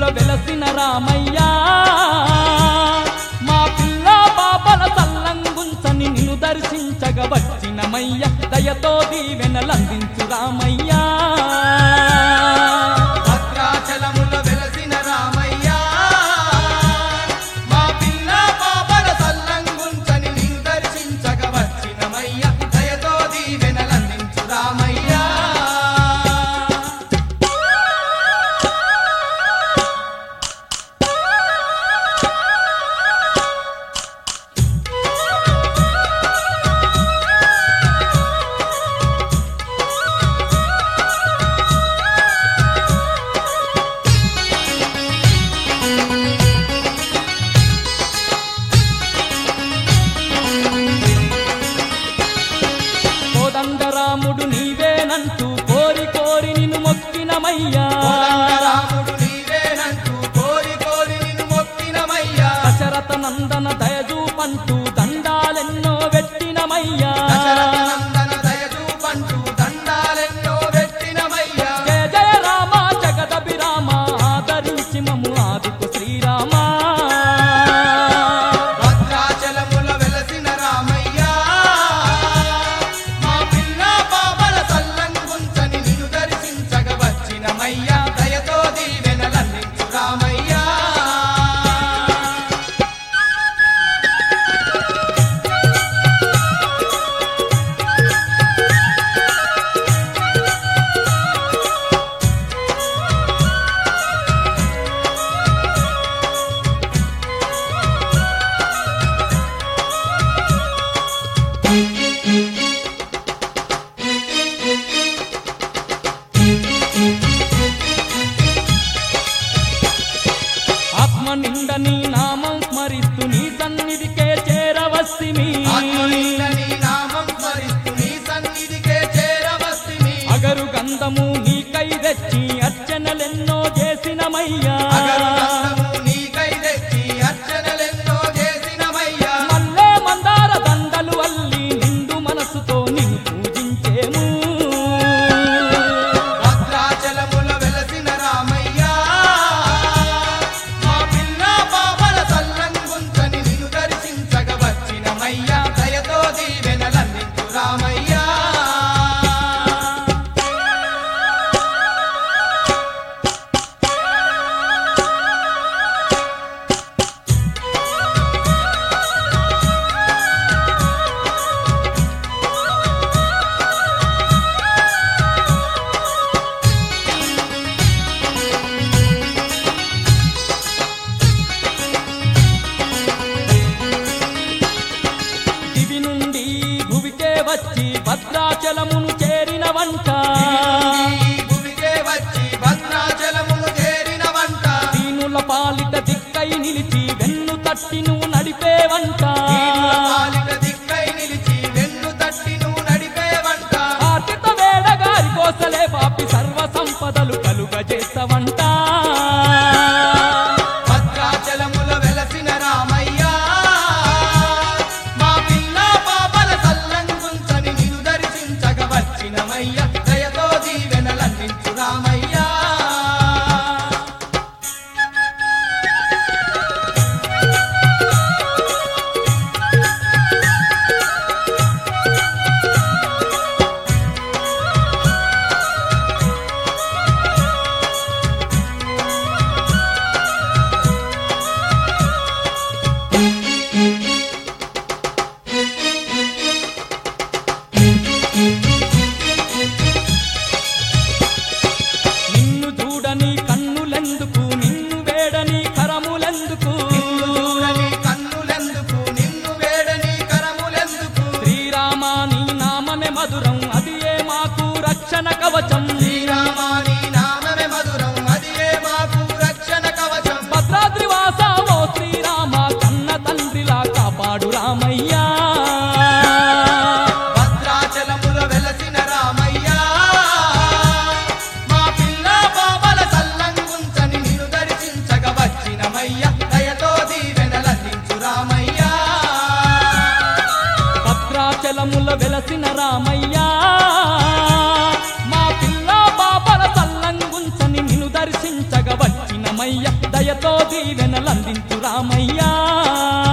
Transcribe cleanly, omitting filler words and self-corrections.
వెలసిన రామయ్యా మా పిల్ల పాపల సల్లంగుంచని నిన్ను దర్శించగ వచ్చినమయ్య దయతో దీవెనలందించు రామయ్యా భద్రాచలముల వెలసిన రామయ్యా మా పిల్ల పాపల సల్లంగుంచని నిన్ను దర్శించగ వచ్చినమయ్య దయతో దీవెనలందించు రామయ్యా కోదండరాముడు నీవేనంటూ కోరి కోరి నిన్ను మొక్కినమయ్యా కోదండరాముడు నీవేనంటూ కోరి కోరి నిన్ను మొక్కినమయ్యా దశరథ నందన దయచూపంటూ దండాలెన్నో పెట్టినమయ్యా దశరథ నందన దయచూపంటూ దండాలెన్నో పెట్టినమయ్యా జయ జయ రామ జగదభిరామ ఆదరించి మమ్ము ఆదుకు శ్రీరామ భద్రాచలముల వెలసిన రామయ్యా మా పిల్ల పాపల సల్లంగుంచని నిన్ను దర్శించగ వచ్చినమయ్యా దయతో దీవెనలందించు రామయ్యా ఆత్మ నిండ నీ నామం స్మరిస్తూ నీ సన్నిధికే చేరవస్తిమి ఆత్మనింద నీ నామం స్మరిస్తూ నీ సన్నిధికే చేరవస్తిమి అగరు గంధము నీకై తెచ్చి అర్చనలెన్నో చేసినమయ్యా అగరు గంధము నీకై తెచ్చి అర్చనలెన్నో చేసినమయ్యా మల్లె మందార దండలు అల్లి నిండు మనసుతో నిన్ను పూజించేము భద్రాచలముల వెలసిన రామయ్యా మా పిల్ల పాపల సల్లంగుంచని నిన్ను దర్శించగ వచ్చినమయ్యా దయతో దీవెనలందించు రామయ్యా దివి నుండి భువికే వచ్చి భద్రాచలమును చేరిన వంట ఈ భూమికే వచ్చి భద్రాచలమును చేరిన వంట దీనుల పాలిట దిక్కై నిలిచి వెన్ను తట్టి నువ్వు నడిపేవంట దీనుల పాలిట దిక్కై నిలిచి వెన్ను తట్టి నువ్వు నడిపేవంట ఆర్జిత వేడగారి కోసలే పాపి సర్వ సంపదలు కలుగజేస్తవంట భద్రాచలముల వెలసిన రామయ్యా మా పిల్ల పాపల సల్లంగుంచని నిన్ను దర్శించగ వచ్చినమయ్యా దయతో దీవెనలందించు రామయ్యా నిన్ను చూడని కన్నులెందుకు నిన్ను వేడని కరములెందుకు చూడని కన్నులెందుకు నిన్ను వేడని కరములెందుకు శ్రీరామ నీ నామమే మధురం అది ఏ మాకు రక్షణ కవచం శ్రీరామా నీ నామమే మధురం అది ఏ మాకు రక్షణ కవచం భద్రాద్రి వాస ఓ శ్రీరామ కన్న తండ్రిలా కాపాడు రామయ్యా భద్రాచలముల వెలసిన రామయ్యా మా పిల్ల పాపల సల్లంగుంచని నిన్ను దర్శించగ వచ్చినమయ్యా దయతో దీవెనలందించు రామయ్యా భద్రాచలముల వెలసిన రామయ్యా మా పిల్ల బాబల సల్లంగుంచని నిన్ను దర్శించగ వచ్చినమయ్య దయతో దీవెనలందించు రామయ్యా